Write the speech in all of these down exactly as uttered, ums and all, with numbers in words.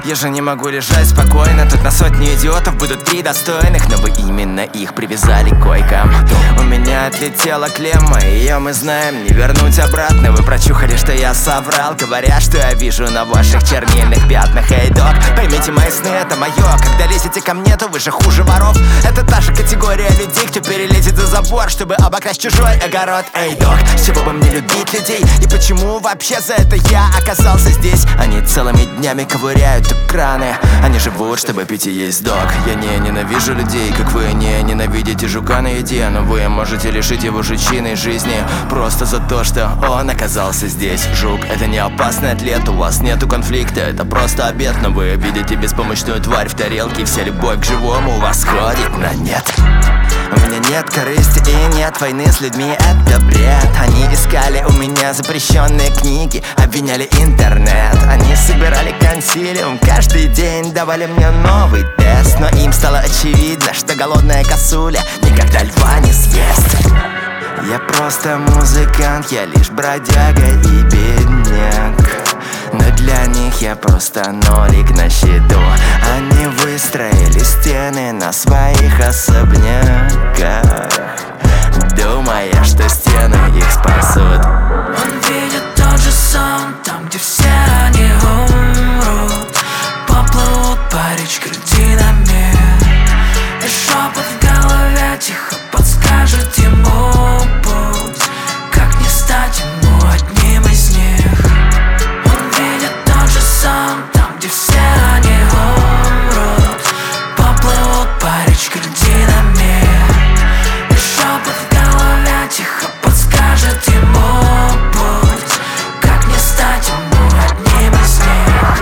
Я же не могу лежать спокойно. Тут на сотню идиотов будут три достойных, но вы именно их привязали к койкам. У меня отлетела клемма, ее мы знаем не вернуть обратно. Вы прочухали, что я соврал, говоря, что я вижу на ваших чернильных пятнах. Эй, док, поймите, мои сны это мое. Когда лезете ко мне, то вы же хуже воров. Это та же категория людей, кто перелезет за забор, чтобы обокрасть чужой огород. Эй, док, с чего бы мне любить людей? И почему вообще за это я оказался здесь? Они целыми днями ковыряют экраны. Они живут, чтобы пить и есть, док. Я не ненавижу людей, как вы не ненавидите жука на еде. Но вы можете лишить его жучиной жизни просто за то, что он оказался здесь. Жук — это не опасный атлет, у вас нету конфликта, это просто обед. Но вы видите беспомощную тварь в тарелке, и вся любовь к живому у вас ходит на нет. У меня нет корысти и нет войны с людьми, это бред. Они искали у меня запрещенные книги, обвиняли интернет. Они собирали консилиум, каждый день давали мне новый тест. Но им стало очевидно, что голодная косуля никогда льва не съест. Я просто музыкант, я лишь бродяга и бедняк. Но для них я просто нолик на счету. Они выстроили стены на своих особняках, думая, что стены их спасут. Он видит тот же сон, там, где все они умрут, поплывут по речке льдинами. И шепот в голове тихо подскажет ему путь, как не стать ему одним из них. Он видит тот же сон, там, где все они умрут, поплывут по речке льдинами. И шепот в голове тихо подскажет ему путь, как не стать ему одним из них.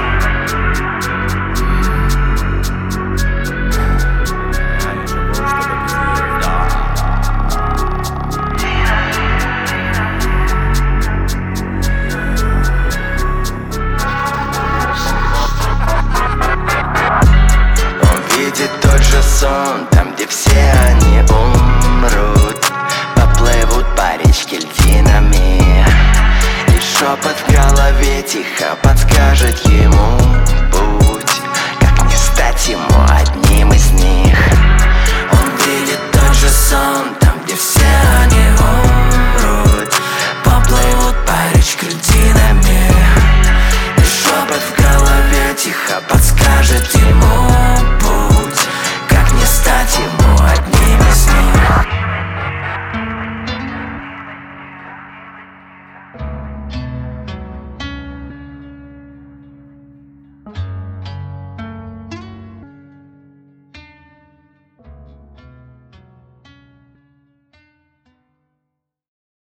Тот же сон, там, где все они умрут, поплывут по речке льдинами. И шепот в голове тихо подскажет ему путь, как не стать ему одним из них. Он видит тот же сон.